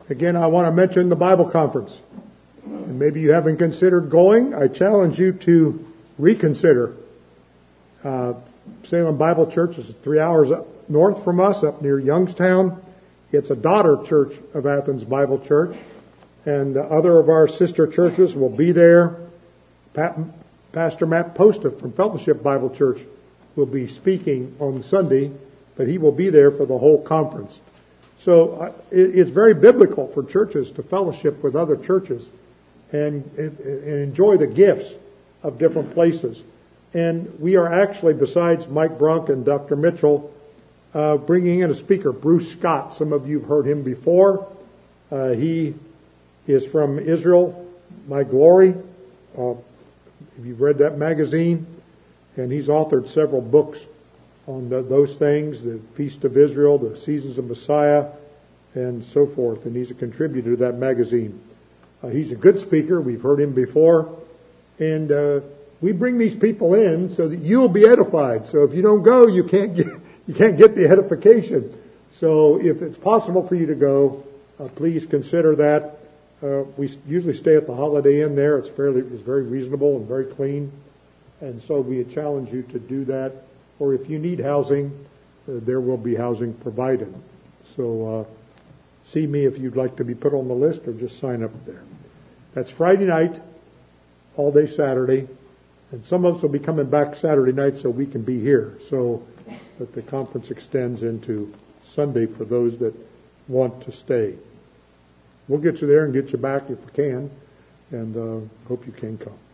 Again, I want to mention the Bible conference. And maybe you haven't considered going. I challenge you to reconsider. Salem Bible Church is 3 hours up north from us, up near Youngstown. It's a daughter church of Athens Bible Church. And other of our sister churches will be there. Pastor Matt Posta from Fellowship Bible Church will be speaking on Sunday, but he will be there for the whole conference. So it's very biblical for churches to fellowship with other churches and enjoy the gifts of different places. And we are actually, besides Mike Brunk and Dr. Mitchell, bringing in a speaker, Bruce Scott. Some of you have heard him before. He is from Israel, My Glory. If you've read that magazine, and he's authored several books on those things, the Feast of Israel, the Seasons of Messiah, and so forth. And he's a contributor to that magazine. He's a good speaker. We've heard him before. And we bring these people in so that you'll be edified. So if you don't go, you can't get the edification. So if it's possible for you to go, please consider that. We usually stay at the Holiday Inn there. It's very reasonable and very clean. And so we challenge you to do that. Or if you need housing, there will be housing provided. So see me if you'd like to be put on the list, or just sign up there. That's Friday night, all day Saturday. And some of us will be coming back Saturday night so we can be here. So that the conference extends into Sunday for those that want to stay. We'll get you there and get you back if we can. And hope you can come.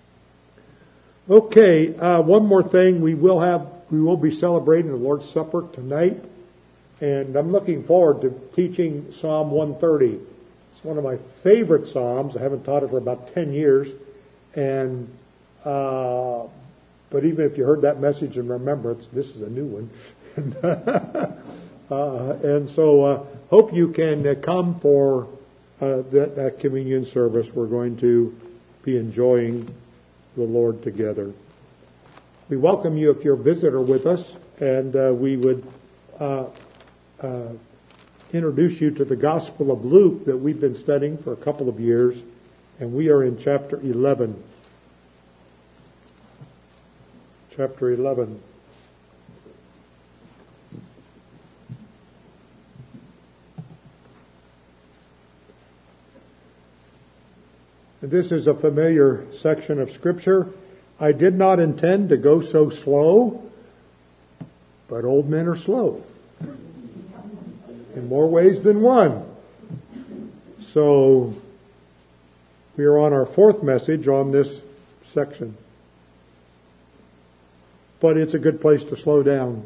Okay, one more thing. We will be celebrating the Lord's Supper tonight. And I'm looking forward to teaching Psalm 130. It's one of my favorite Psalms. I haven't taught it for about 10 years. And but even if you heard that message and remember it, this is a new one. And so hope you can come for that communion service. We're going to be enjoying the Lord together. We welcome you if you're a visitor with us, and we would introduce you to the Gospel of Luke that we've been studying for a couple of years, and we are in chapter 11. Chapter 11. This is a familiar section of Scripture. I did not intend to go so slow, but old men are slow in more ways than one. So we are on our fourth message on this section. But it's a good place to slow down.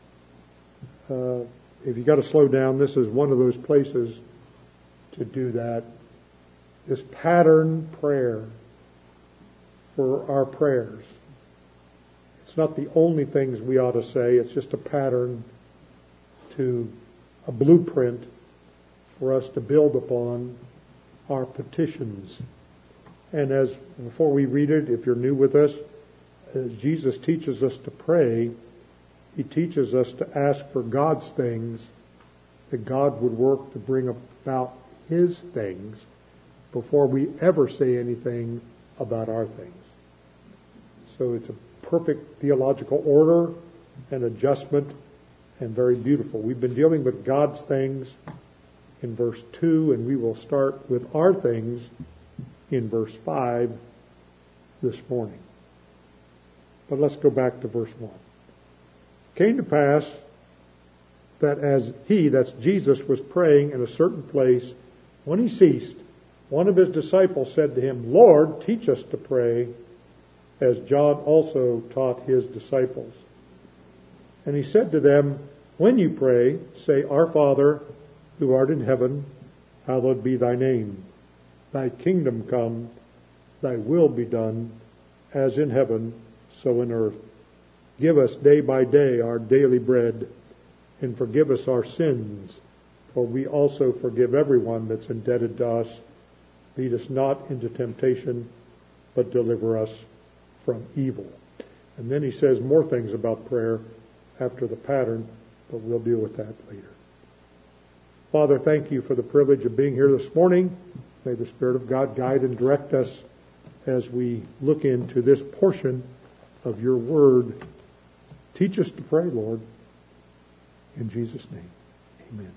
If you got to slow down, this is one of those places to do that. This pattern prayer for our prayers. It's not the only things we ought to say. It's just a pattern to a blueprint for us to build upon our petitions. And before we read it, if you're new with us, as Jesus teaches us to pray, He teaches us to ask for God's things, that God would work to bring about His things before we ever say anything about our things. So it's a perfect theological order and adjustment, and very beautiful. We've been dealing with God's things in verse 2, and we will start with our things in verse 5 this morning. But let's go back to verse 1. It came to pass that as he, that's Jesus, was praying in a certain place, when he ceased, one of his disciples said to him, Lord, teach us to pray, as John also taught his disciples. And he said to them, when you pray, say, Our Father, who art in heaven, hallowed be thy name. Thy kingdom come, thy will be done, as in heaven, so in earth. Give us day by day our daily bread, and forgive us our sins, for we also forgive everyone that's indebted to us. Lead us not into temptation, but deliver us from evil. And then he says more things about prayer after the pattern, but we'll deal with that later. Father, thank you for the privilege of being here this morning. May the Spirit of God guide and direct us as we look into this portion of your word. Teach us to pray, Lord. In Jesus' name, amen.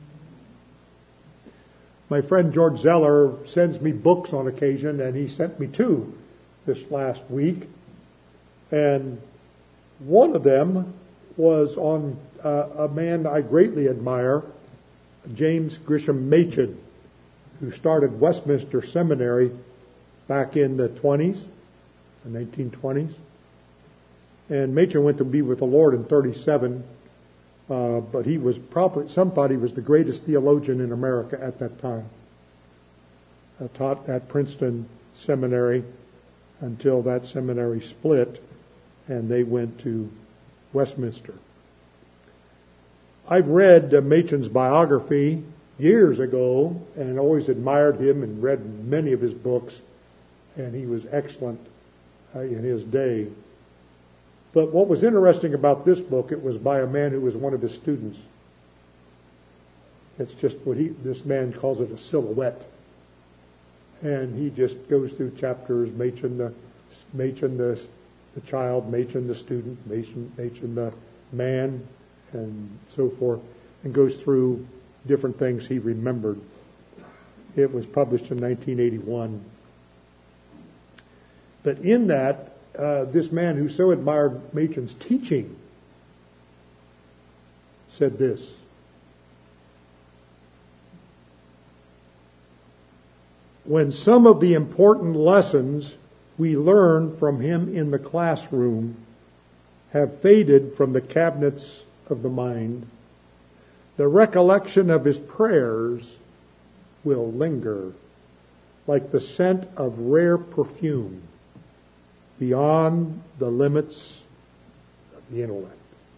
My friend George Zeller sends me books on occasion, and he sent me 2 this last week. And one of them was on a man I greatly admire, James Grisham Machen, who started Westminster Seminary back in the 1920s. And Machen went to be with the Lord in 1937, but he was some thought he was the greatest theologian in America at that time. Taught at Princeton Seminary until that seminary split and they went to Westminster. I've read Machen's biography years ago and always admired him and read many of his books, and he was excellent in his day. But what was interesting about this book, it was by a man who was one of his students. It's just what this man calls it a silhouette. And he just goes through chapters, Machen the child, Machen the student, Machen the man, and so forth, and goes through different things he remembered. It was published in 1981. But in that, this man who so admired Machen's teaching said this: when some of the important lessons we learn from him in the classroom have faded from the cabinets of the mind, the recollection of his prayers will linger like the scent of rare perfume beyond the limits of the intellect.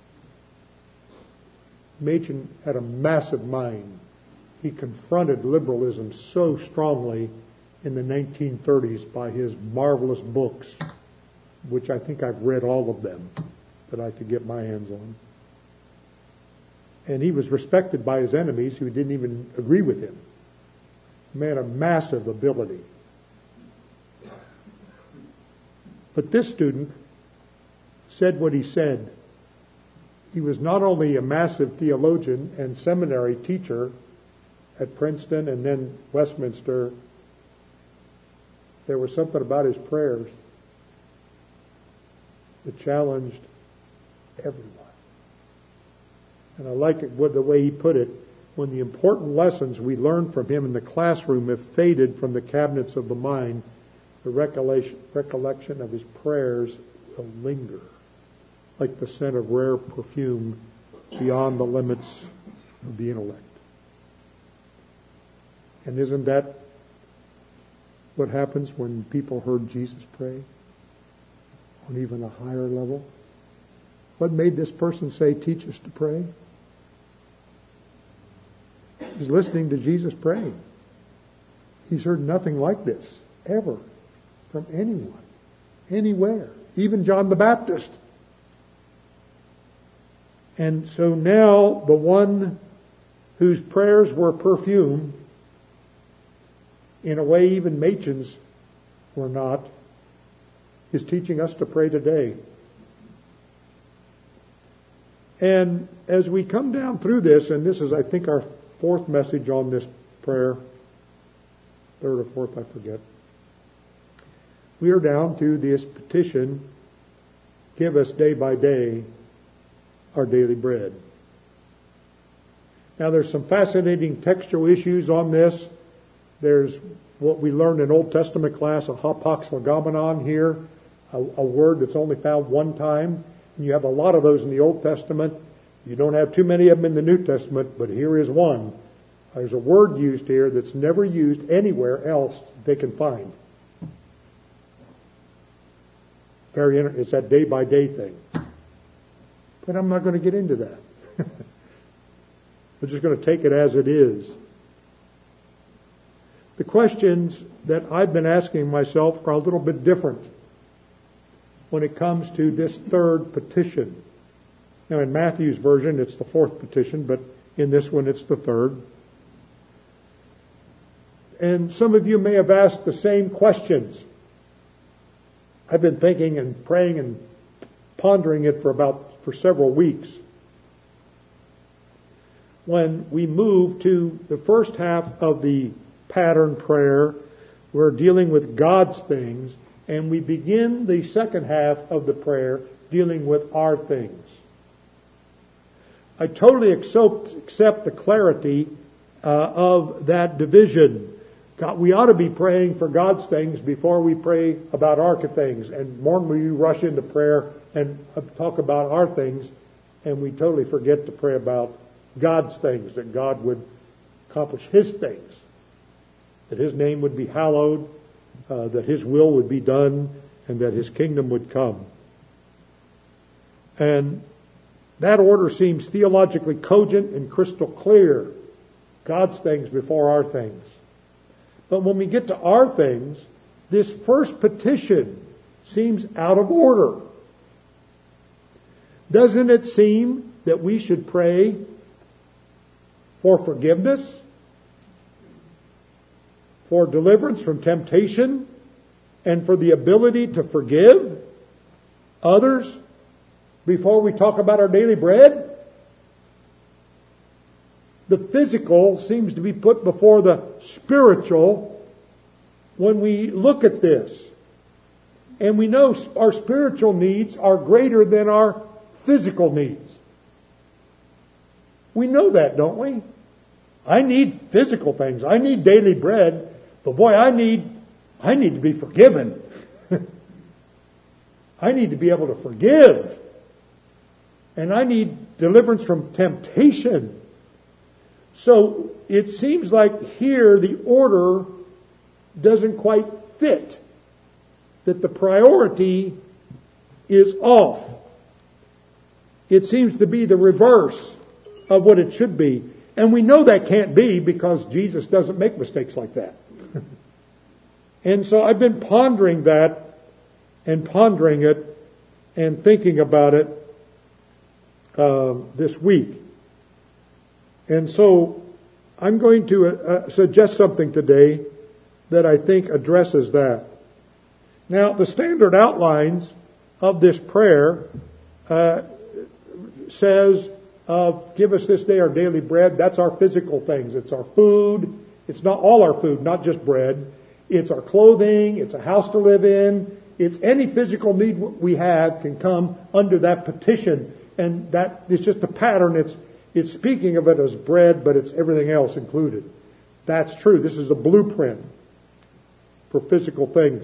Machen had a massive mind. He confronted liberalism so strongly in the 1930s by his marvelous books, which I think I've read all of them that I could get my hands on. And he was respected by his enemies who didn't even agree with him. A man of massive ability. But this student said what he said. He was not only a massive theologian and seminary teacher at Princeton and then Westminster, there was something about his prayers that challenged everyone. And I like it with the way he put it: when the important lessons we learned from him in the classroom have faded from the cabinets of the mind, the recollection of his prayers will linger like the scent of rare perfume beyond the limits of the intellect. And isn't that what happens when people heard Jesus pray on even a higher level? What made this person say, "Teach us to pray"? He's listening to Jesus pray. He's heard nothing like this ever from anyone, anywhere, even John the Baptist. And so now the one whose prayers were perfume, in a way even Machen's were not, is teaching us to pray today. And as we come down through this, and this is, I think, our 4th message on this prayer, 3rd or 4th, I forget. We are down to this petition: give us day by day our daily bread. Now there's some fascinating textual issues on this. There's what we learned in Old Testament class, a hapax legomenon here, a word that's only found one time. And you have a lot of those in the Old Testament. You don't have too many of them in the New Testament, but here is one. There's a word used here that's never used anywhere else they can find. It's that day by day thing. But I'm not going to get into that. We're just going to take it as it is. The questions that I've been asking myself are a little bit different when it comes to this 3rd petition. Now in Matthew's version it's the 4th petition, but in this one it's the 3rd. And some of you may have asked the same questions. I've been thinking and praying and pondering it for several weeks. When we move to the first half of the pattern prayer, we're dealing with God's things, and we begin the second half of the prayer dealing with our things. I totally accept the clarity of that division. God, we ought to be praying for God's things before we pray about our things. And normally we rush into prayer and talk about our things, and we totally forget to pray about God's things, that God would accomplish His things, that His name would be hallowed, that His will would be done, and that His kingdom would come. And that order seems theologically cogent and crystal clear. God's things before our things. But when we get to our things, this first petition seems out of order. Doesn't it seem that we should pray for forgiveness, for deliverance from temptation, and for the ability to forgive others before we talk about our daily bread? The physical seems to be put before the spiritual when we look at this. And we know our spiritual needs are greater than our physical needs. We know that, don't we? I need physical things. I need daily bread. But boy, I need to be forgiven. I need to be able to forgive. And I need deliverance from temptation. So it seems like here the order doesn't quite fit. That the priority is off. It seems to be the reverse of what it should be. And we know that can't be because Jesus doesn't make mistakes like that. And so I've been pondering that and pondering it and thinking about it this week. And so I'm going to suggest something today that I think addresses that. Now, the standard outlines of this prayer says, give us this day our daily bread. That's our physical things. It's our food. It's not all our food, not just bread. It's our clothing. It's a house to live in. It's any physical need we have can come under that petition. And that it's just a pattern. It's speaking of it as bread, but it's everything else included. That's true. This is a blueprint for physical things.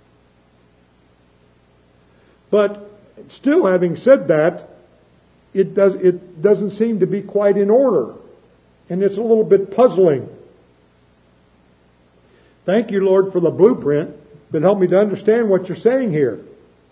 But still, having said that, it doesn't seem to be quite in order. And it's a little bit puzzling. Thank you, Lord, for the blueprint, but help me to understand what you're saying here.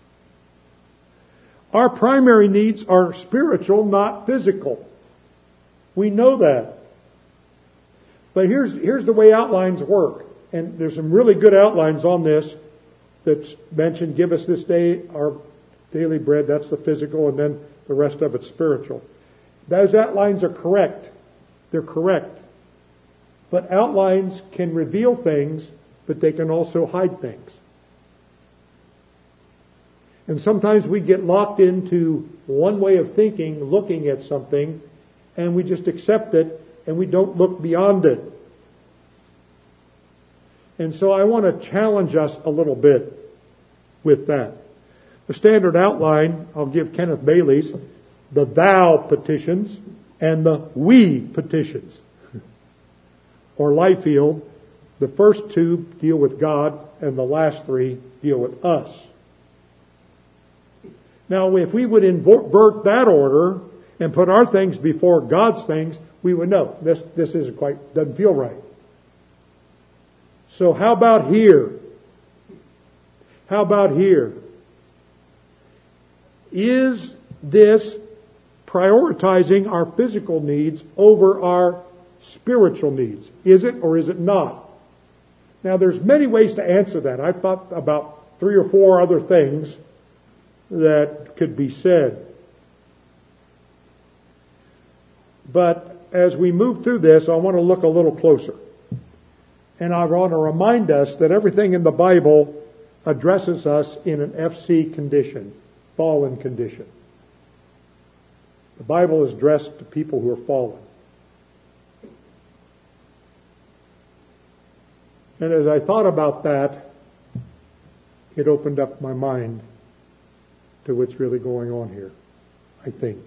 Our primary needs are spiritual, not physical. We know that. But here's the way outlines work. And there's some really good outlines on this that's mentioned. Give us this day our daily bread. That's the physical, and then the rest of it's spiritual. Those outlines are correct. They're correct. But outlines can reveal things, but they can also hide things. And sometimes we get locked into one way of thinking, looking at something, and we just accept it, and we don't look beyond it. And so I want to challenge us a little bit with that. The standard outline, I'll give Kenneth Bailey's, the thou petitions and the we petitions. Or Liefeld, the first two deal with God and the last three deal with us. Now, if we would invert that order and put our things before God's things, we would know this doesn't feel right. So how about here? How about here? Is this prioritizing our physical needs over our spiritual needs? Is it or is it not? Now, there's many ways to answer that. I thought about 3 or 4 other things that could be said. But as we move through this, I want to look a little closer. And I want to remind us that everything in the Bible addresses us in an FC condition, fallen condition. The Bible is addressed to people who are fallen. And as I thought about that, it opened up my mind to what's really going on here, I think.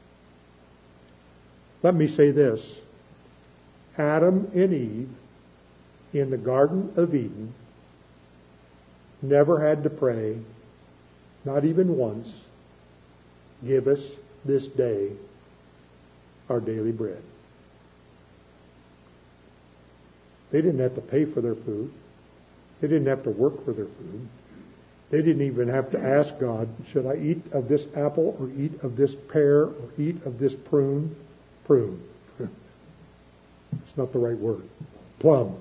Let me say this. Adam and Eve in the Garden of Eden never had to pray, not even once, give us this day our daily bread. They didn't have to pay for their food. They didn't have to work for their food. They didn't even have to ask God, should I eat of this apple or eat of this pear or eat of this prune? Prune. It's not the right word. Plum.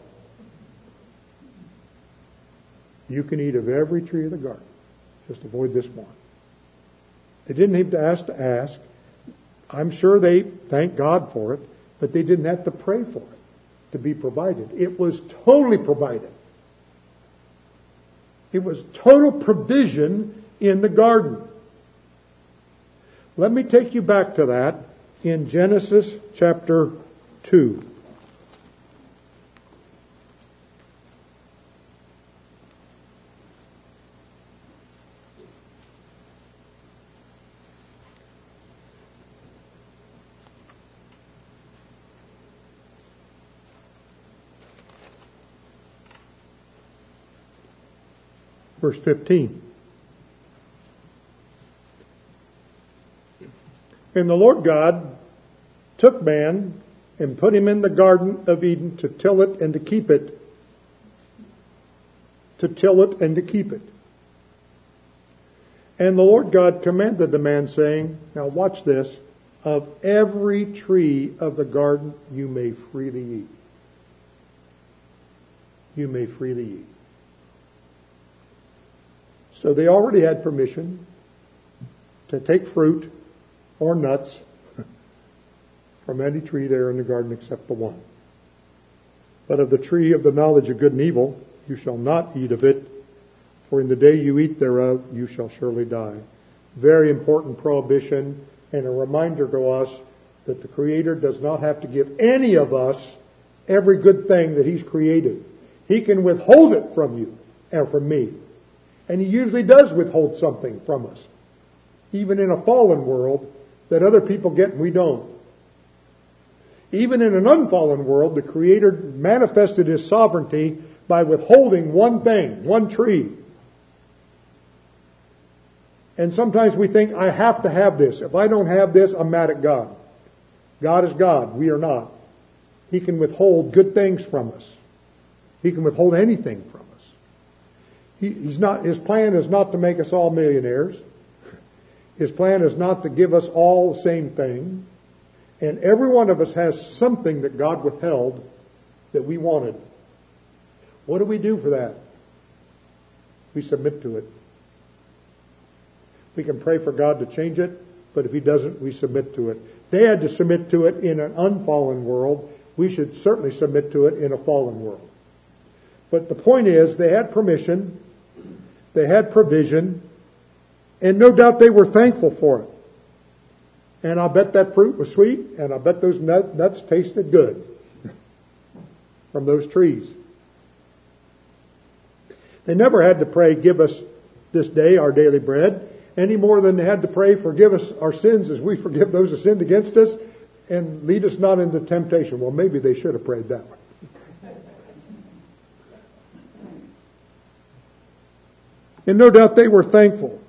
You can eat of every tree of the garden. Just avoid this one. They didn't have to ask. I'm sure they thanked God for it, but they didn't have to pray for it to be provided. It was totally provided. It was total provision in the garden. Let me take you back to that in Genesis chapter 2. Verse 15. And the Lord God took man and put him in the Garden of Eden to till it and to keep it. To till it and to keep it. And the Lord God commanded the man, saying, now watch this, of every tree of the garden you may freely eat. You may freely eat. So they already had permission to take fruit or nuts from any tree there in the garden except the one. But of the tree of the knowledge of good and evil, you shall not eat of it, for in the day you eat thereof, you shall surely die. Very important prohibition and a reminder to us that the Creator does not have to give any of us every good thing that He's created. He can withhold it from you and from me. And He usually does withhold something from us, even in a fallen world, that other people get and we don't. Even in an unfallen world, the Creator manifested His sovereignty by withholding one thing, one tree. And sometimes we think, I have to have this. If I don't have this, I'm mad at God. God is God. We are not. He can withhold good things from us. He can withhold anything from us. His plan is not to make us all millionaires. His plan is not to give us all the same thing. And every one of us has something that God withheld that we wanted. What do we do for that? We submit to it. We can pray for God to change it, but if He doesn't, we submit to it. They had to submit to it in an unfallen world. We should certainly submit to it in a fallen world. But the point is, they had permission. They had provision, and no doubt they were thankful for it. And I'll bet that fruit was sweet, and I'll bet those nuts tasted good from those trees. They never had to pray, give us this day our daily bread, any more than they had to pray, forgive us our sins as we forgive those who sinned against us, and lead us not into temptation. Well, maybe they should have prayed that way. And no doubt they were thankful.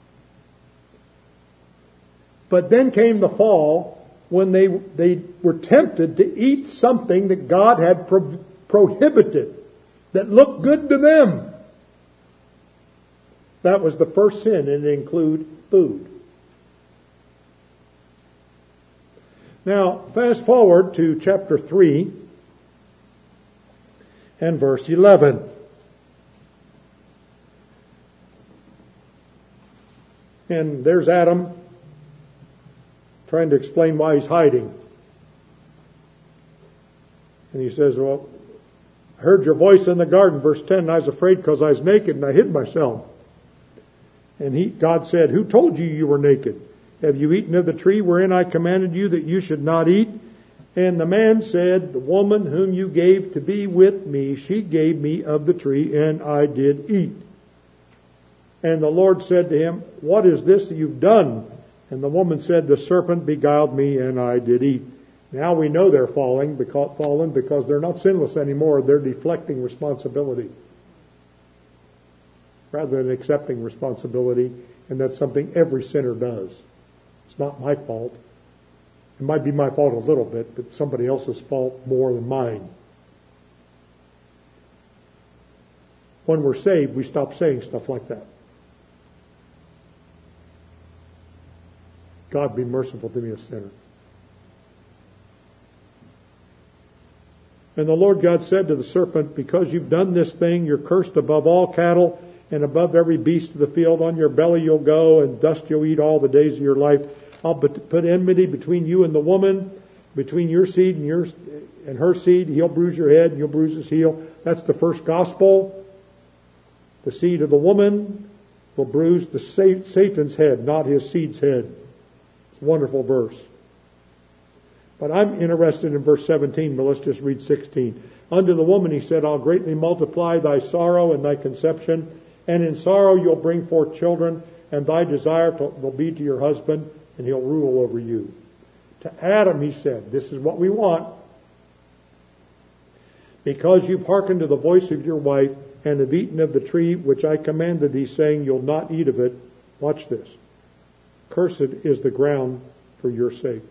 But then came the fall when they were tempted to eat something that God had prohibited, that looked good to them. That was the first sin, and it included food. Now, fast forward to chapter 3 and verse 11. And there's Adam trying to explain why he's hiding. And he says, well, I heard your voice in the garden, verse 10, and I was afraid because I was naked and I hid myself. And God said, who told you you were naked? Have you eaten of the tree wherein I commanded you that you should not eat? And the man said, the woman whom you gave to be with me, she gave me of the tree, and I did eat. And the Lord said to him, what is this that you've done? And the woman said, the serpent beguiled me, and I did eat. Now we know they're fallen because they're not sinless anymore. They're deflecting responsibility rather than accepting responsibility. And that's something every sinner does. It's not my fault. It might be my fault a little bit, but somebody else's fault more than mine. When we're saved, we stop saying stuff like that. God be merciful to me, a sinner. And the Lord God said to the serpent, because you've done this thing, you're cursed above all cattle and above every beast of the field. On your belly you'll go, and dust you'll eat all the days of your life. I'll put enmity between you and the woman, between your seed and her seed. He'll bruise your head, and you'll bruise his heel. That's the first gospel. The seed of the woman will bruise the Satan's head, not his seed's head. It's a wonderful verse. But I'm interested in verse 17, but let's just read 16. Unto the woman he said, I'll greatly multiply thy sorrow and thy conception, and in sorrow you'll bring forth children, and thy desire will be to your husband, and he'll rule over you. To Adam he said, this is what we want. Because you've hearkened to the voice of your wife, and have eaten of the tree which I commanded thee, saying, you'll not eat of it. Watch this. Cursed is the ground for your sake.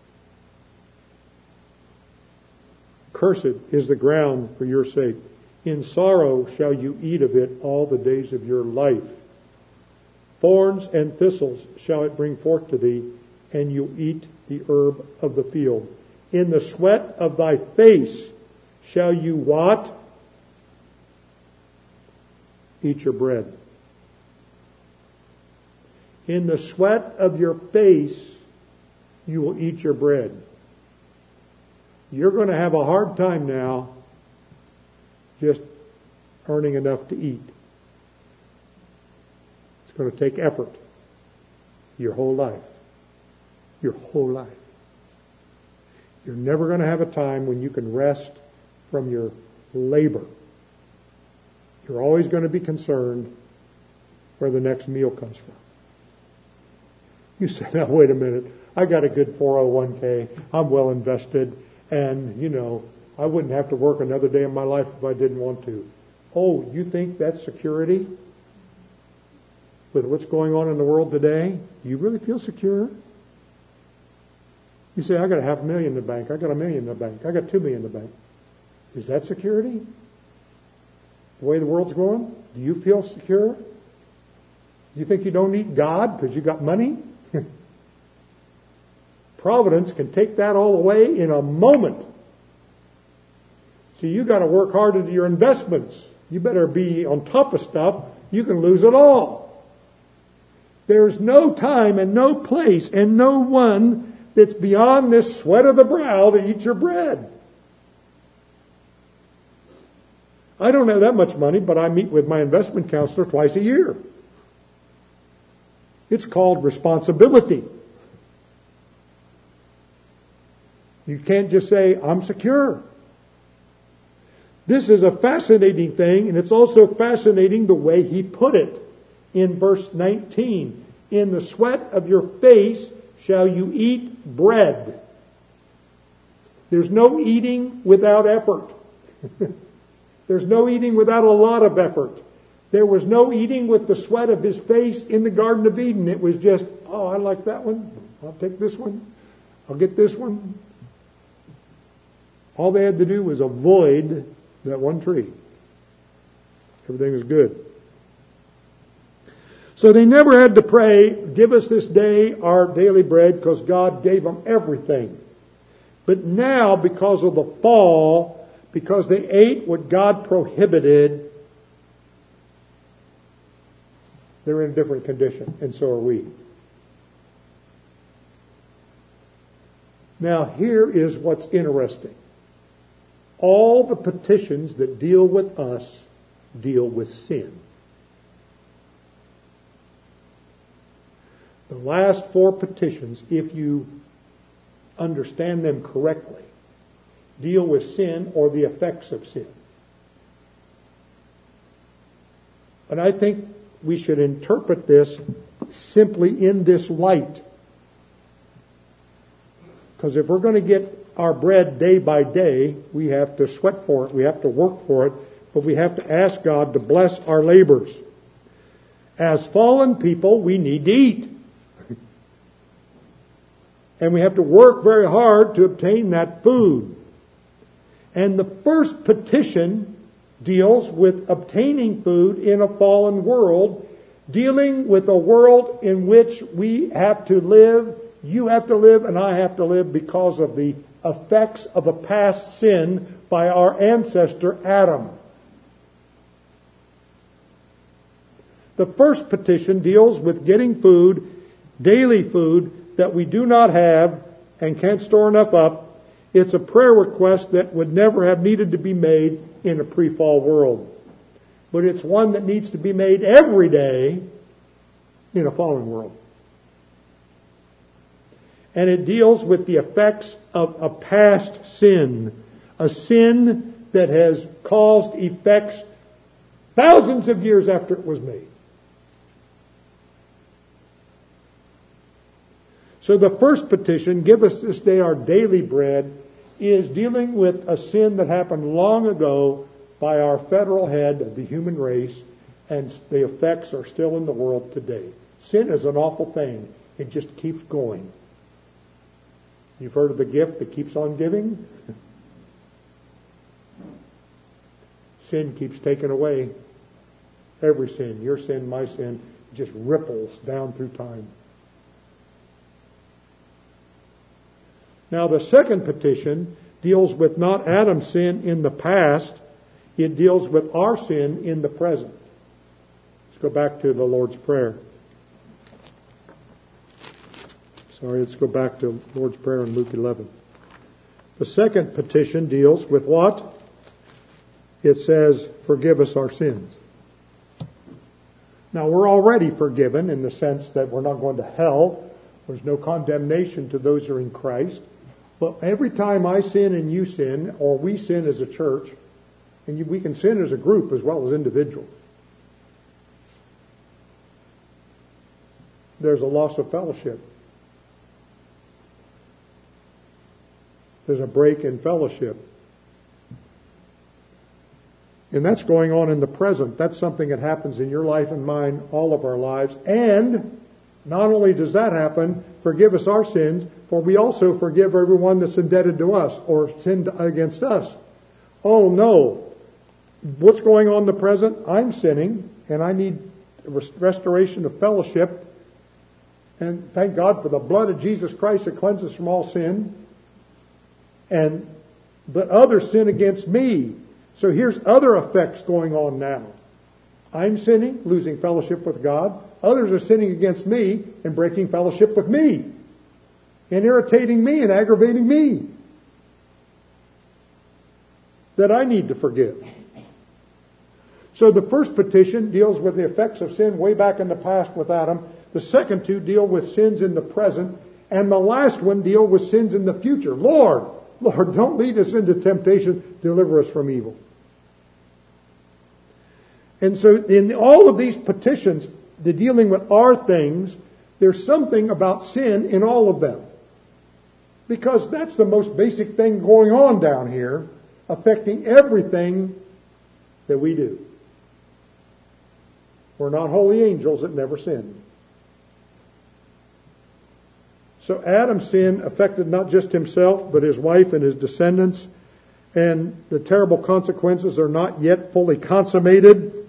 Cursed is the ground for your sake. In sorrow shall you eat of it all the days of your life. Thorns and thistles shall it bring forth to thee, and you eat the herb of the field. In the sweat of thy face shall you what? Eat your bread. In the sweat of your face you will eat your bread. You're going to have a hard time now just earning enough to eat. It's going to take effort. Your whole life. Your whole life. You're never going to have a time when you can rest from your labor. You're always going to be concerned where the next meal comes from. You say, now wait a minute. I got a good 401k. I'm well invested. And, I wouldn't have to work another day in my life if I didn't want to. Oh, you think that's security? With what's going on in the world today? Do you really feel secure? You say, I got $500,000 in the bank. I got $1 million in the bank. I got $2 million in the bank. Is that security? The way the world's going? Do you feel secure? Do you think you don't need God because you got money? Providence can take that all away in a moment. So you got to work hard at your investments. You better be on top of stuff. You can lose it all. There's no time and no place and no one that's beyond this sweat of the brow to eat your bread. I don't have that much money, but I meet with my investment counselor twice a year. It's called responsibility. You can't just say, I'm secure. This is a fascinating thing, and it's also fascinating the way he put it in verse 19. In the sweat of your face shall you eat bread. There's no eating without effort. There's no eating without a lot of effort. There was no eating with the sweat of his face in the Garden of Eden. It was just, oh, I like that one. I'll take this one. I'll get this one. All they had to do was avoid that one tree. Everything was good. So they never had to pray, give us this day our daily bread, because God gave them everything. But now, because of the fall, because they ate what God prohibited, they're in a different condition, and so are we. Now, here is what's interesting. All the petitions that deal with us deal with sin. The last 4 petitions, if you understand them correctly, deal with sin or the effects of sin. But I think we should interpret this simply in this light. Because if we're going to get our bread day by day, we have to sweat for it, we have to work for it, but we have to ask God to bless our labors. As fallen people, we need to eat. And we have to work very hard to obtain that food. And the first petition deals with obtaining food in a fallen world, dealing with a world in which we have to live, you have to live, and I have to live because of the effects of a past sin by our ancestor Adam. The first petition deals with getting food, daily food, that we do not have and can't store enough up. It's a prayer request that would never have needed to be made in a pre-fall world. But it's one that needs to be made every day in a fallen world. And it deals with the effects of a past sin. A sin that has caused effects thousands of years after it was made. So the first petition, give us this day our daily bread, is dealing with a sin that happened long ago by our federal head of the human race, and the effects are still in the world today. Sin is an awful thing. It just keeps going. You've heard of the gift that keeps on giving? Sin keeps taking away. Every sin, your sin, my sin, just ripples down through time. Now the second petition deals with not Adam's sin in the past, it deals with our sin in the present. Let's go back to the Lord's Prayer. Let's go back to Lord's Prayer in Luke 11. The second petition deals with what? It says, forgive us our sins. Now we're already forgiven in the sense that we're not going to hell. There's no condemnation to those who are in Christ. But every time I sin and you sin, or we sin as a church, and we can sin as a group as well as individuals, there's a loss of fellowship. There's a break in fellowship. And that's going on in the present. That's something that happens in your life and mine, all of our lives. And not only does that happen, forgive us our sins, for we also forgive everyone that's indebted to us or sinned against us. Oh no. What's going on in the present? I'm sinning, and I need restoration of fellowship. And thank God for the blood of Jesus Christ that cleanses from all sin. But others sin against me. So here's other effects going on now. I'm sinning, losing fellowship with God. Others are sinning against me and breaking fellowship with me. And irritating me and aggravating me. That I need to forgive. So the first petition deals with the effects of sin way back in the past with Adam. The second two deal with sins in the present. And the last one deal with sins in the future. Lord, don't lead us into temptation. Deliver us from evil. And so in all of these petitions, the dealing with our things, there's something about sin in all of them. Because that's the most basic thing going on down here, affecting everything that we do. We're not holy angels that never sin. So Adam's sin affected not just himself, but his wife and his descendants. And the terrible consequences are not yet fully consummated.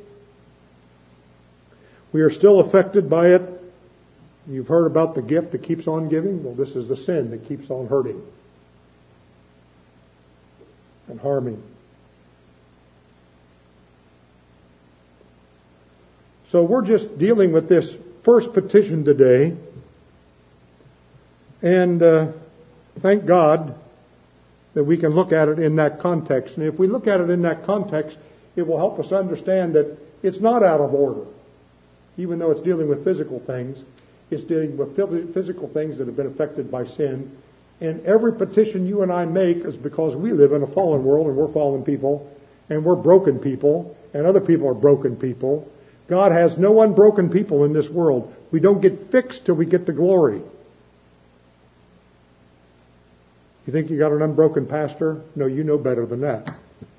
We are still affected by it. You've heard about the gift that keeps on giving. Well, this is the sin that keeps on hurting and harming. So we're just dealing with this first petition today. And thank God that we can look at it in that context. And if we look at it in that context, it will help us understand that it's not out of order. Even though it's dealing with physical things, it's dealing with physical things that have been affected by sin. And every petition you and I make is because we live in a fallen world, and we're fallen people, and we're broken people, and other people are broken people. God has no unbroken people in this world. We don't get fixed till we get to glory. You think you got an unbroken pastor? No, you know better than that.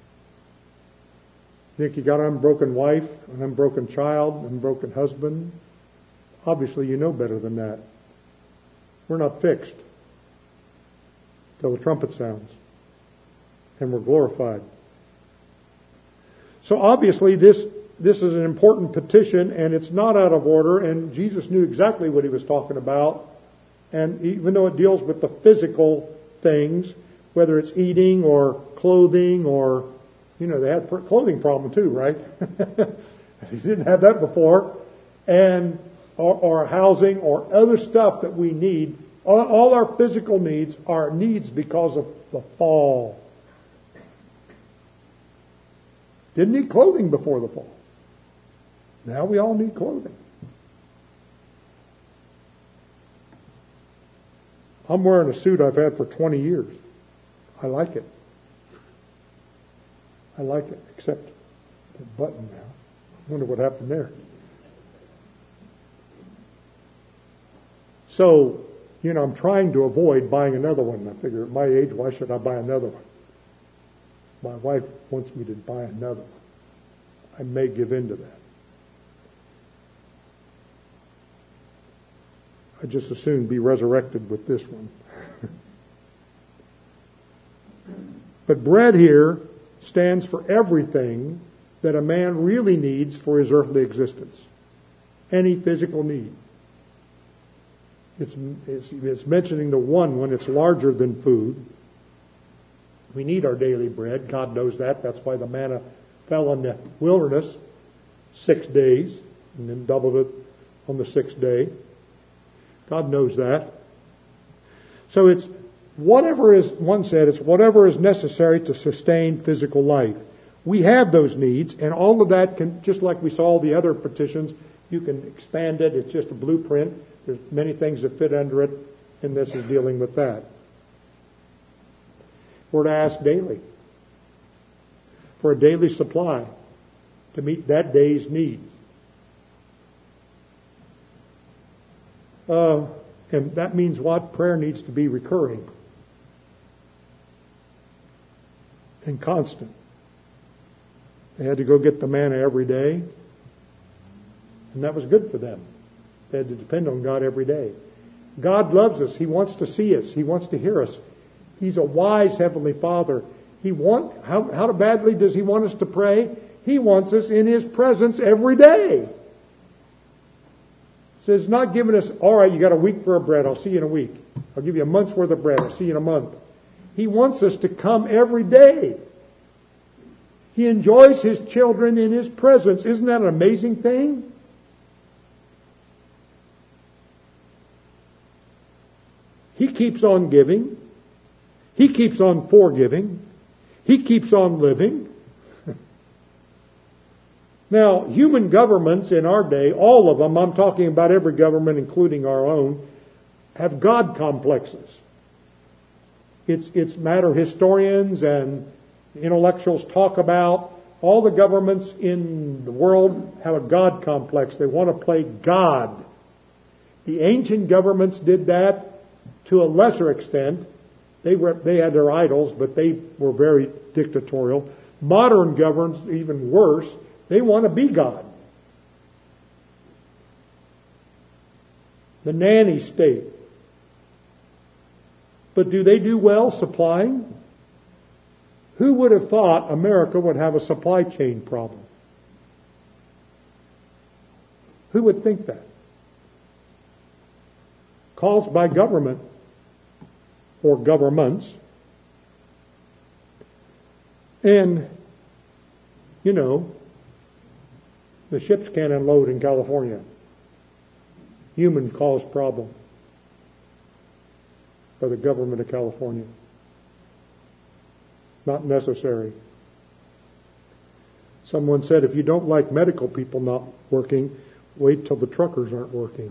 You think you got an unbroken wife, an unbroken child, an unbroken husband? Obviously you know better than that. We're not fixed till the trumpet sounds and we're glorified. So obviously this is an important petition, and it's not out of order, and Jesus knew exactly what he was talking about. And even though it deals with the physical things, whether it's eating or clothing or, they had a clothing problem too, right? He didn't have that before. And or housing or other stuff that we need. All our physical needs are needs because of the fall. Didn't need clothing before the fall. Now we all need clothing. I'm wearing a suit I've had for 20 years. I like it. I like it, except the button now. I wonder what happened there. So, I'm trying to avoid buying another one. I figure at my age, why should I buy another one? My wife wants me to buy another one. I may give in to that. I'd just as soon be resurrected with this one. But bread here stands for everything that a man really needs for his earthly existence. Any physical need. It's mentioning the one when it's larger than food. We need our daily bread. God knows that. That's why the manna fell in the wilderness 6 days and then doubled it on the 6th day. God knows that. So it's whatever is, one said, it's whatever is necessary to sustain physical life. We have those needs, and all of that can, just like we saw the other petitions, you can expand it. It's just a blueprint. There's many things that fit under it, and this is dealing with that. We're to ask daily for a daily supply to meet that day's needs. And that means what? Prayer needs to be recurring and constant. They had to go get the manna every day, and that was good for them. They had to depend on God every day. God loves us. He wants to see us. He wants to hear us. He's a wise Heavenly Father. How badly does He want us to pray? He wants us in His presence every day. So it's not giving us, all right, you got a week for a bread. I'll see you in a week. I'll give you a month's worth of bread. I'll see you in a month. He wants us to come every day. He enjoys His children in His presence. Isn't that an amazing thing? He keeps on giving. He keeps on forgiving. He keeps on living. Now, human governments in our day, all of them, I'm talking about every government, including our own, have God complexes. It's matter historians and intellectuals talk about. All the governments in the world have a God complex. They want to play God. The ancient governments did that to a lesser extent. They had their idols, but they were very dictatorial. Modern governments, even worse, they want to be God. The nanny state. But do they do well supplying? Who would have thought America would have a supply chain problem? Who would think that? Caused by government or governments. And, the ships can't unload in California. Human caused problem by the government of California. not necessary. Someone said, if you don't like medical people not working, wait till the truckers aren't working.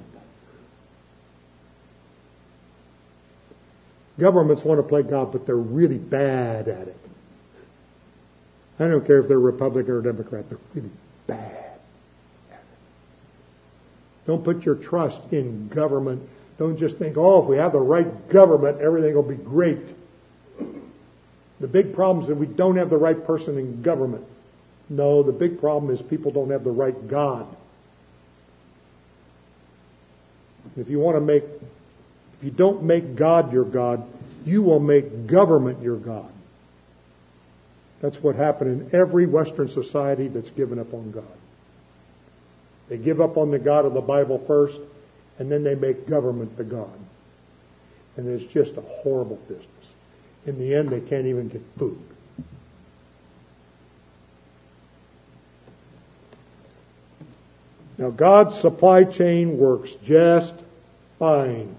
Governments want to play God, but they're really bad at it. I don't care if they're Republican or Democrat, they're really bad at it. Don't put your trust in government. Don't just think, oh, if we have the right government, everything will be great. The big problem is that we don't have the right person in government. No, the big problem is people don't have the right God. If you don't make God your God, you will make government your God. That's what happened in every Western society that's given up on God. They give up on the God of the Bible first, and then they make government the God. And it's just a horrible business. In the end, they can't even get food. Now, God's supply chain works just fine.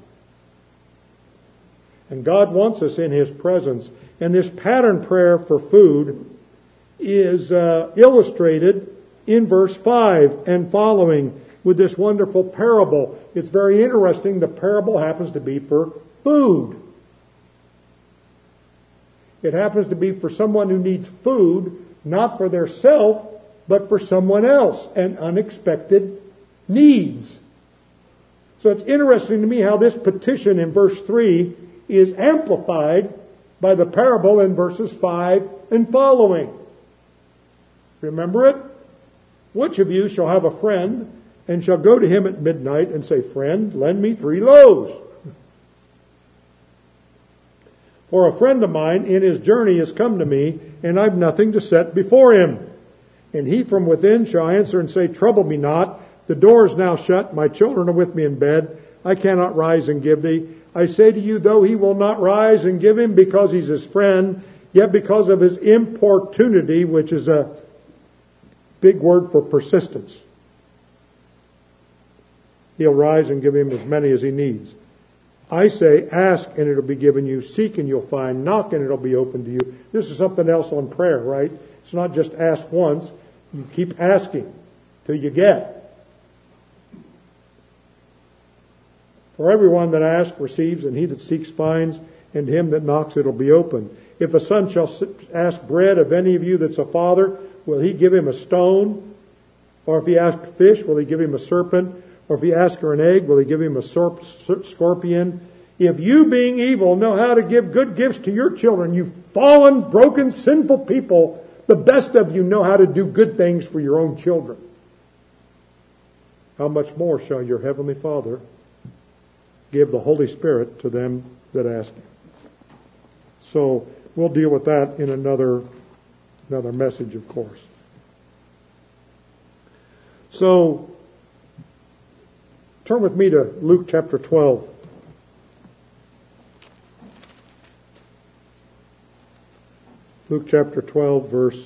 And God wants us in His presence. And this pattern prayer for food is illustrated in verse 5 and following with this wonderful parable. It's very interesting. The parable happens to be for food. It happens to be for someone who needs food, not for their self, but for someone else, and unexpected needs. So it's interesting to me how this petition in verse 3 is amplified by the parable in verses 5 and following. Remember it? Which of you shall have a friend and shall go to him at midnight and say, Friend, lend me 3 loaves? For a friend of mine in his journey has come to me, and I've nothing to set before him. And he from within shall answer and say, Trouble me not. The door is now shut. My children are with me in bed. I cannot rise and give thee. I say to you, though he will not rise and give him because he's his friend, yet because of his importunity, which is a big word for persistence, he'll rise and give him as many as he needs. I say, ask and it'll be given you. Seek and you'll find. Knock and it'll be opened to you. This is something else on prayer, right? It's not just ask once. You keep asking till you get. For everyone that asks receives, and he that seeks finds, and to him that knocks it'll be open. If a son shall ask bread of any of you that's a father, will he give him a stone? Or if he asks fish, will he give him a serpent? Or if he asks for an egg, will he give him a scorpion? If you, being evil, know how to give good gifts to your children, you fallen, broken, sinful people, the best of you know how to do good things for your own children. How much more shall your heavenly Father give the Holy Spirit to them that ask Him? So we'll deal with that in another message, of course. So turn with me to Luke chapter 12. Luke chapter 12, verse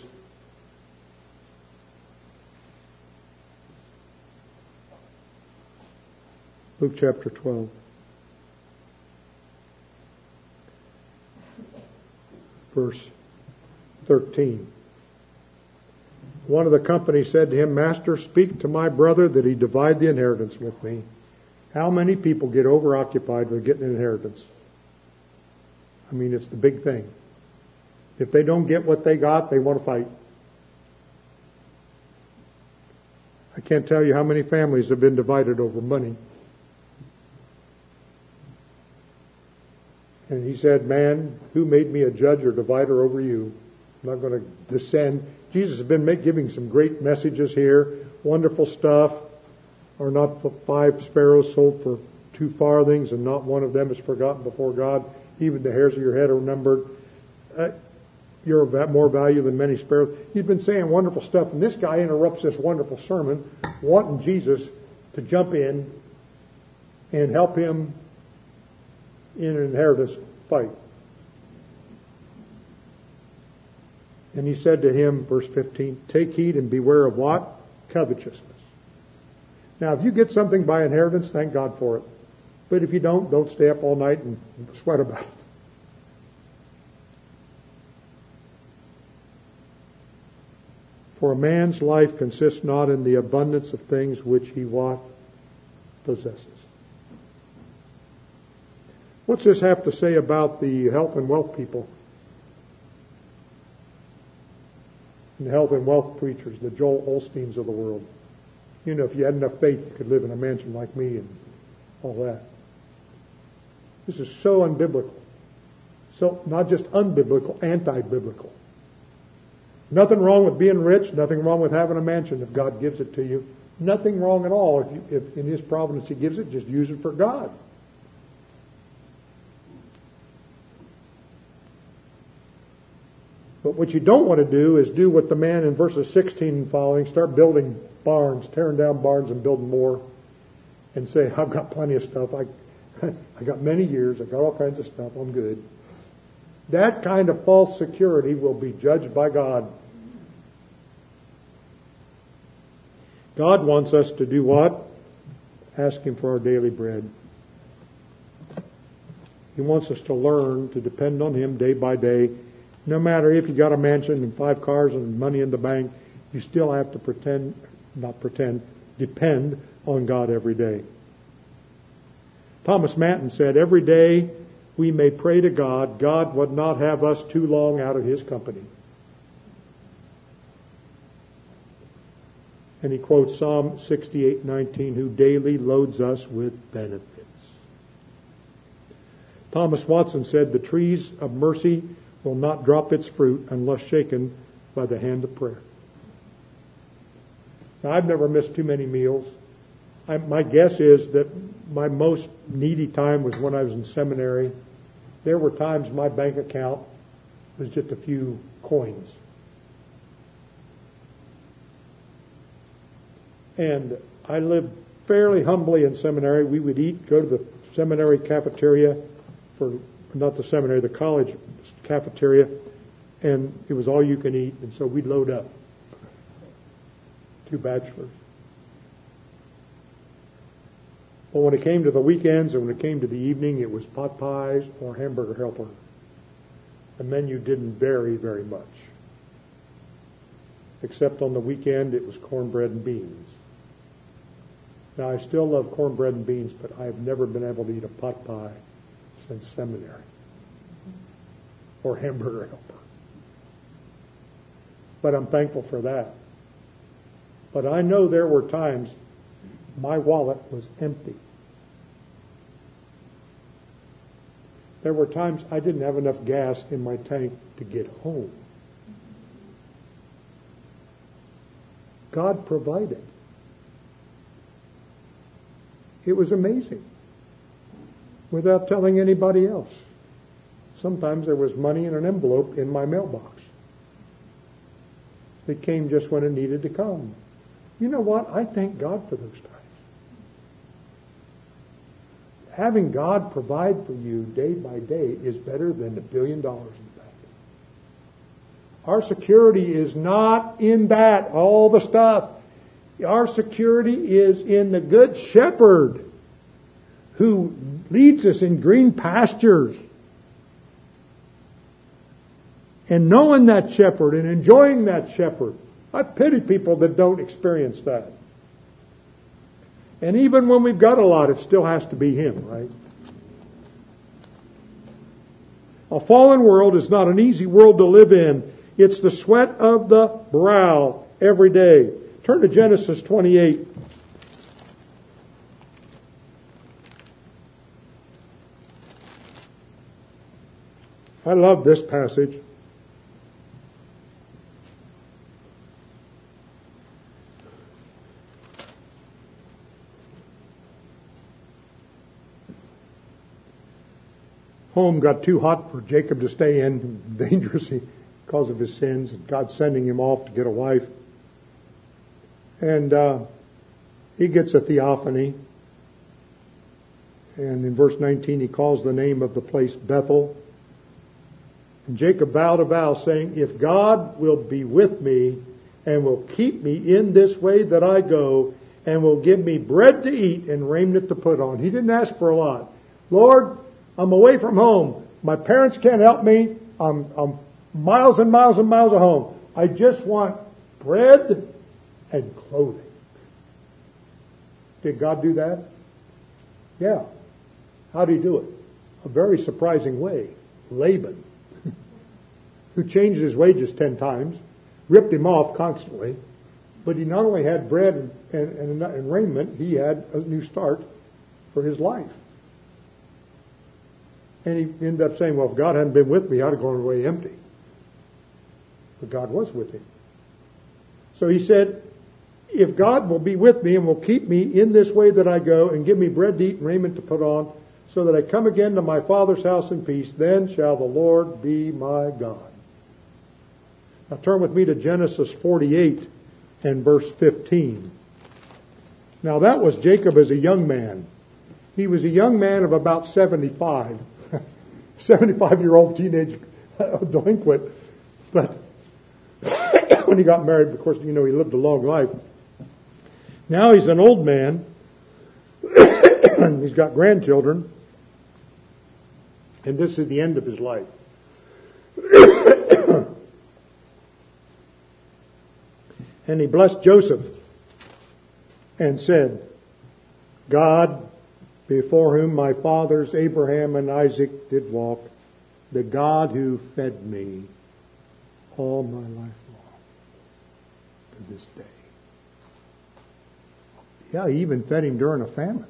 13. One of the company said to him, Master, speak to my brother that he divide the inheritance with me. How many people get overoccupied with getting an inheritance? I mean, it's the big thing. If they don't get what they got, they want to fight. I can't tell you how many families have been divided over money. And he said, Man, who made me a judge or divider over you? I'm not going to descend. Jesus has been giving some great messages here. Wonderful stuff. Are not 5 sparrows sold for 2 farthings, and not one of them is forgotten before God? Even the hairs of your head are numbered. You're of more value than many sparrows. He's been saying wonderful stuff, and this guy interrupts this wonderful sermon, wanting Jesus to jump in and help him in an inheritance fight. And he said to him, verse 15, Take heed and beware of what? Covetousness. Now, if you get something by inheritance, thank God for it. But if you don't stay up all night and sweat about it. For a man's life consists not in the abundance of things which he what? Possesses. What's this have to say about the health and wealth people? And the health and wealth preachers, the Joel Osteens of the world. You know, if you had enough faith, you could live in a mansion like me and all that. This is so unbiblical. So not just unbiblical, anti-biblical. Nothing wrong with being rich, nothing wrong with having a mansion if God gives it to you. Nothing wrong at all. If in His providence He gives it, just use it for God. But what you don't want to do is do what the man in verses 16 and following, start building barns, tearing down barns and building more, and say, I've got plenty of stuff. I got many years. I got all kinds of stuff. I'm good. That kind of false security will be judged by God. God wants us to do what? Ask Him for our daily bread. He wants us to learn to depend on Him day by day. No matter if you got a mansion and 5 cars and money in the bank, you still have to depend on God every day. Thomas Manton said, every day we may pray to God, God would not have us too long out of His company. And he quotes Psalm 68:19, who daily loads us with benefits. Thomas Watson said, the trees of mercy will not drop its fruit unless shaken by the hand of prayer. Now, I've never missed too many meals. My guess is that my most needy time was when I was in seminary. There were times my bank account was just a few coins. And I lived fairly humbly in seminary. We would go to the seminary cafeteria not the seminary, the college cafeteria, and it was all you can eat, and so we'd load up. 2 bachelors. But when it came to the weekends and when it came to the evening, it was pot pies or hamburger helper. The menu didn't vary very much. Except on the weekend, it was cornbread and beans. Now, I still love cornbread and beans, but I've never been able to eat a pot pie since seminary. Or hamburger helper. But I'm thankful for that. But I know there were times my wallet was empty. There were times I didn't have enough gas in my tank to get home. God provided. It was amazing. Without telling anybody else. Sometimes there was money in an envelope in my mailbox. It came just when it needed to come. You know what? I thank God for those times. Having God provide for you day by day is better than $1 billion in the bank. Our security is not in that, all the stuff. Our security is in the Good Shepherd who leads us in green pastures. And knowing that shepherd and enjoying that shepherd. I pity people that don't experience that. And even when we've got a lot, it still has to be Him, right? A fallen world is not an easy world to live in. It's the sweat of the brow every day. Turn to Genesis 28. I love this passage. Home got too hot for Jacob to stay in, dangerous because of his sins, and God sending him off to get a wife. And he gets a theophany. And in verse 19, he calls the name of the place Bethel. And Jacob vowed a vow, saying, if God will be with me and will keep me in this way that I go, and will give me bread to eat and raiment to put on. He didn't ask for a lot. Lord, I'm away from home. My parents can't help me. I'm miles and miles and miles of home. I just want bread and clothing. Did God do that? Yeah. How did he do it? A very surprising way. Laban, who changed his wages 10 times, ripped him off constantly, but he not only had bread and raiment, he had a new start for his life. And he ended up saying, well, if God hadn't been with me, I'd have gone away empty. But God was with him. So he said, if God will be with me and will keep me in this way that I go and give me bread to eat and raiment to put on, so that I come again to my Father's house in peace, then shall the Lord be my God. Now turn with me to Genesis 48 and verse 15. Now that was Jacob as a young man. He was a young man of about 75. 75-year-old teenage delinquent. But when he got married, of course, he lived a long life. Now he's an old man. He's got grandchildren. And this is the end of his life. And he blessed Joseph and said, God, before whom my fathers Abraham and Isaac did walk, the God who fed me all my life long, to this day. Yeah, he even fed him during a famine.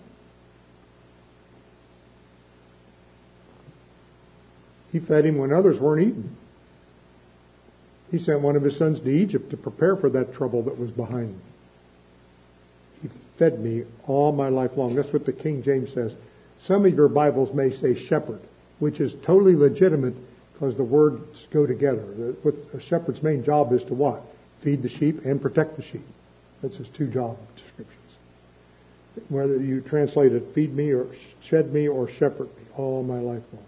He fed him when others weren't eating. He sent one of his sons to Egypt to prepare for that trouble that was behind him. He fed me all my life long. That's what the King James says. Some of your Bibles may say shepherd, which is totally legitimate because the words go together. A shepherd's main job is to what? Feed the sheep and protect the sheep. That's his two job descriptions. Whether you translate it feed me or shed me or shepherd me all my life long.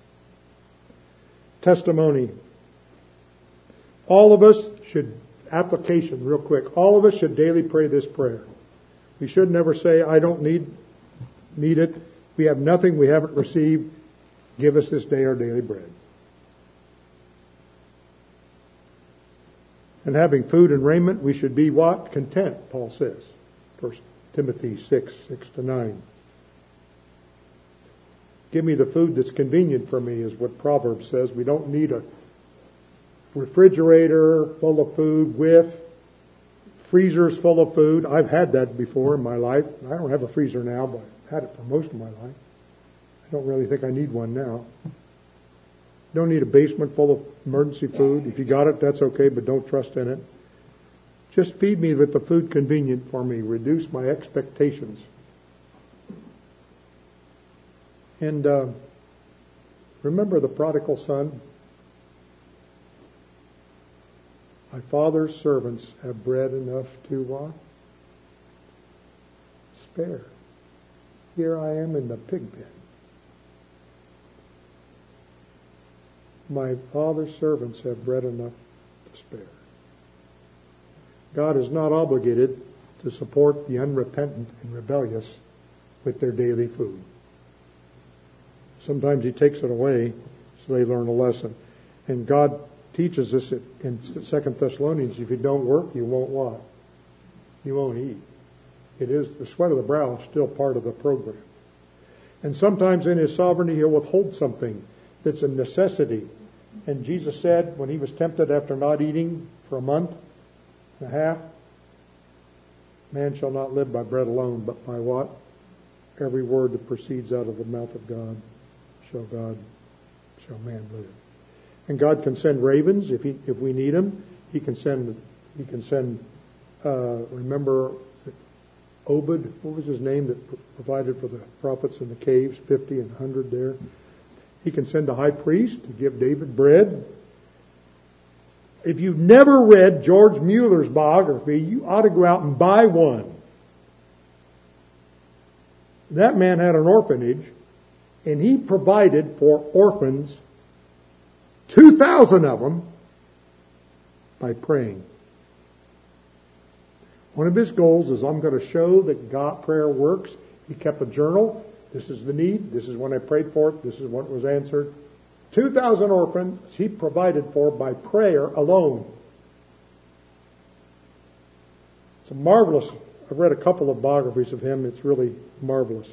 Testimony. All of us should, application real quick, all of us should daily pray this prayer. We should never say, I don't need it. We have nothing we haven't received. Give us this day our daily bread. And having food and raiment, we should be what? Content, Paul says. 1 Timothy 6:6-9. Give me the food that's convenient for me is what Proverbs says. We don't need a refrigerator full of food with freezers full of food. I've had that before in my life. I don't have a freezer now, but I've had it for most of my life. I don't really think I need one now. Don't need a basement full of emergency food. If you got it, that's okay, but don't trust in it. Just feed me with the food convenient for me. Reduce my expectations. And remember the prodigal son? My father's servants have bread enough to what? Spare. Here I am in the pig pen. My father's servants have bread enough to spare. God is not obligated to support the unrepentant and rebellious with their daily food. Sometimes he takes it away so they learn a lesson. And God teaches us in 2 Thessalonians, if you don't work, you won't what? You won't eat. It is the sweat of the brow is still part of the program. And sometimes in his sovereignty he'll withhold something that's a necessity. And Jesus said when he was tempted after not eating for a month and a half, man shall not live by bread alone, but by what? Every word that proceeds out of the mouth of God shall man live. And God can send ravens if we need them. He can send remember Obed, what was his name that provided for the prophets in the caves, 50 and 100 there. He can send a high priest to give David bread. If you've never read George Mueller's biography, you ought to go out and buy one. That man had an orphanage, and he provided for orphans, 2,000 of them, by praying. One of his goals is I'm going to show that God prayer works. He kept a journal. This is the need. This is when I prayed for it. This is what was answered. 2,000 orphans he provided for by prayer alone. a marvelous, I've read a couple of biographies of him. It's really marvelous.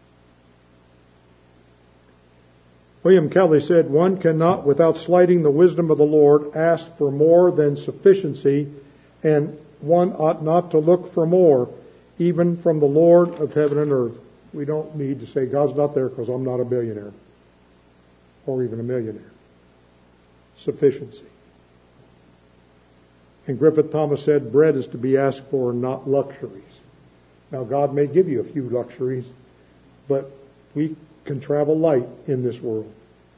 William Kelly said, one cannot, without slighting the wisdom of the Lord, ask for more than sufficiency, and one ought not to look for more, even from the Lord of heaven and earth. We don't need to say, God's not there because I'm not a billionaire, or even a millionaire. Sufficiency. And Griffith Thomas said, bread is to be asked for, not luxuries. Now, God may give you a few luxuries, but we can travel light in this world.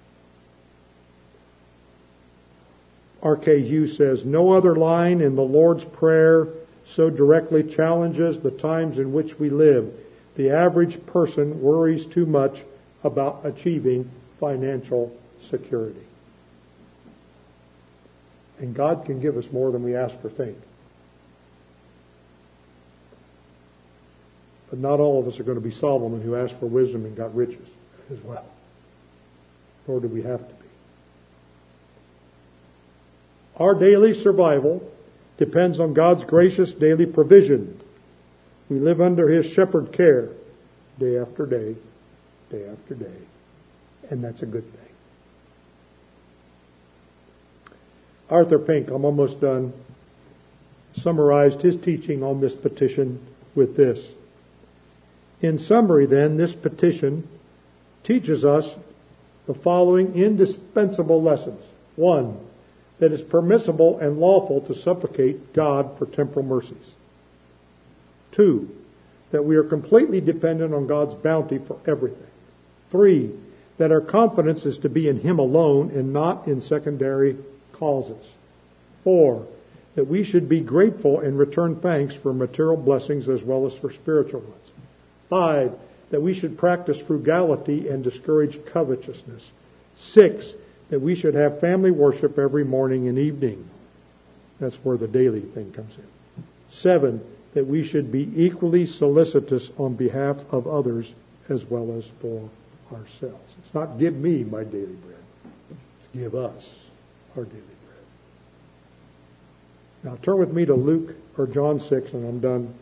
R.K. Hughes says, no other line in the Lord's Prayer so directly challenges the times in which we live. The average person worries too much about achieving financial security. And God can give us more than we ask or think. But not all of us are going to be Solomon, who asked for wisdom and got riches as well. Nor do we have to be. Our daily survival depends on God's gracious daily provision. We live under His shepherd care day after day, day after day. And that's a good thing. Arthur Pink, I'm almost done, summarized his teaching on this petition with this. In summary, then, this petition teaches us the following indispensable lessons. 1, that it's permissible and lawful to supplicate God for temporal mercies. 2, that we are completely dependent on God's bounty for everything. 3, that our confidence is to be in Him alone and not in secondary causes. 4, that we should be grateful and return thanks for material blessings as well as for spiritual ones. 5, that we should practice frugality and discourage covetousness. 6, that we should have family worship every morning and evening. That's where the daily thing comes in. 7, that we should be equally solicitous on behalf of others as well as for ourselves. It's not give me my daily bread. It's give us our daily bread. Now turn with me to Luke or John 6 and I'm done.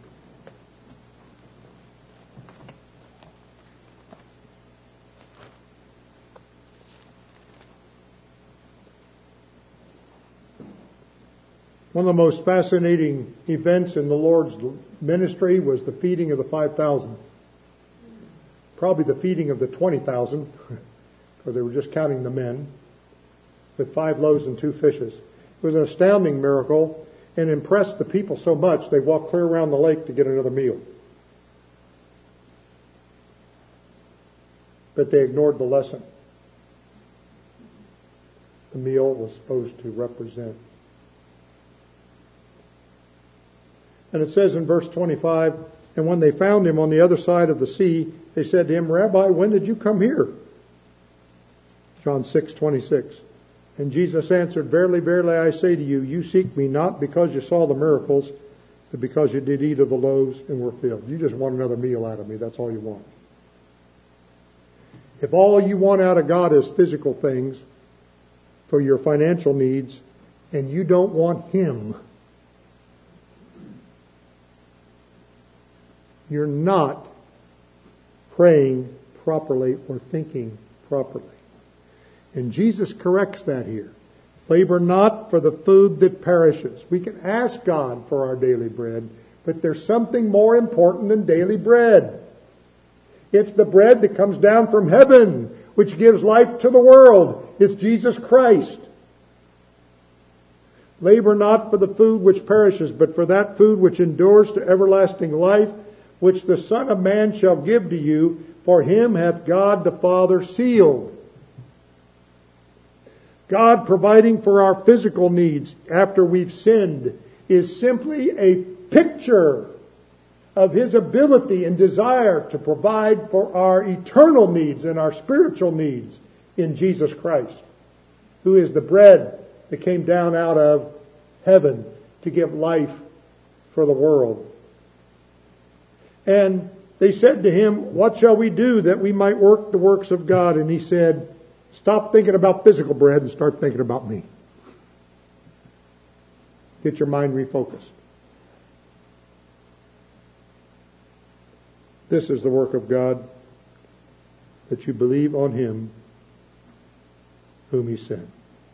One of the most fascinating events in the Lord's ministry was the feeding of the 5,000. Probably the feeding of the 20,000, because they were just counting the men, with 5 loaves and 2 fishes. It was an astounding miracle and impressed the people so much they walked clear around the lake to get another meal. But they ignored the lesson. The meal was supposed to represent. And it says in verse 25, and when they found him on the other side of the sea, they said to him, Rabbi, when did you come here? John 6:26. And Jesus answered, Verily, verily, I say to you, you seek me not because you saw the miracles, but because you did eat of the loaves and were filled. You just want another meal out of me. That's all you want. If all you want out of God is physical things for your financial needs, and you don't want Him, you're not praying properly or thinking properly. And Jesus corrects that here. Labor not for the food that perishes. We can ask God for our daily bread, but there's something more important than daily bread. It's the bread that comes down from heaven, which gives life to the world. It's Jesus Christ. Labor not for the food which perishes, but for that food which endures to everlasting life, which the Son of Man shall give to you, for him hath God the Father sealed. God providing for our physical needs after we've sinned is simply a picture of His ability and desire to provide for our eternal needs and our spiritual needs in Jesus Christ, who is the bread that came down out of heaven to give life for the world. And they said to him, what shall we do that we might work the works of God? And he said, stop thinking about physical bread and start thinking about me. Get your mind refocused. This is the work of God, that you believe on Him whom He sent.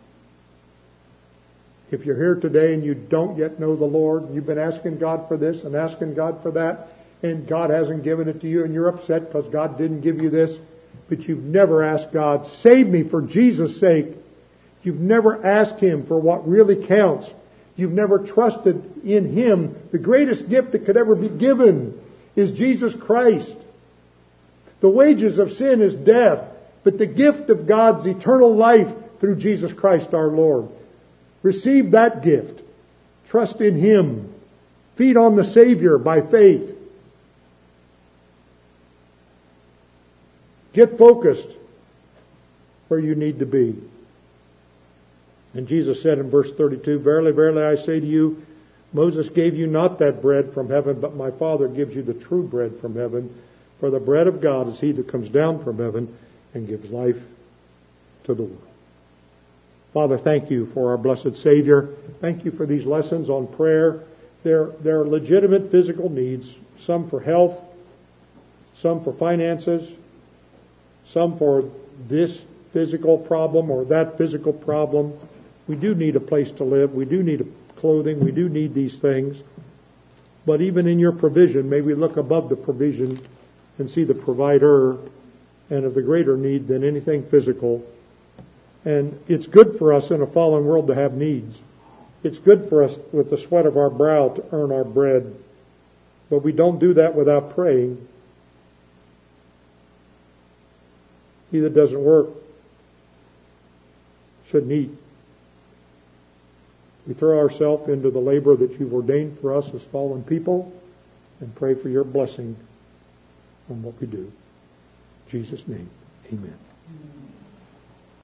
If you're here today and you don't yet know the Lord, you've been asking God for this and asking God for that, and God hasn't given it to you, and you're upset because God didn't give you this, but you've never asked God, save me for Jesus' sake. You've never asked Him for what really counts. You've never trusted in Him. The greatest gift that could ever be given is Jesus Christ. The wages of sin is death, but the gift of God's eternal life through Jesus Christ our Lord. Receive that gift. Trust in Him. Feed on the Savior by faith. Get focused where you need to be. And Jesus said in verse 32, Verily, verily, I say to you, Moses gave you not that bread from heaven, but my Father gives you the true bread from heaven. For the bread of God is He that comes down from heaven and gives life to the world. Father, thank you for our blessed Savior. Thank you for these lessons on prayer. They're legitimate physical needs, some for health, some for finances, some for this physical problem or that physical problem. We do need a place to live. We do need clothing. We do need these things. But even in your provision, may we look above the provision and see the provider and of the greater need than anything physical. And it's good for us in a fallen world to have needs. It's good for us with the sweat of our brow to earn our bread. But we don't do that without praying. He that doesn't work shouldn't eat. We throw ourselves into the labor that you've ordained for us as fallen people and pray for your blessing on what we do. In Jesus' name, amen.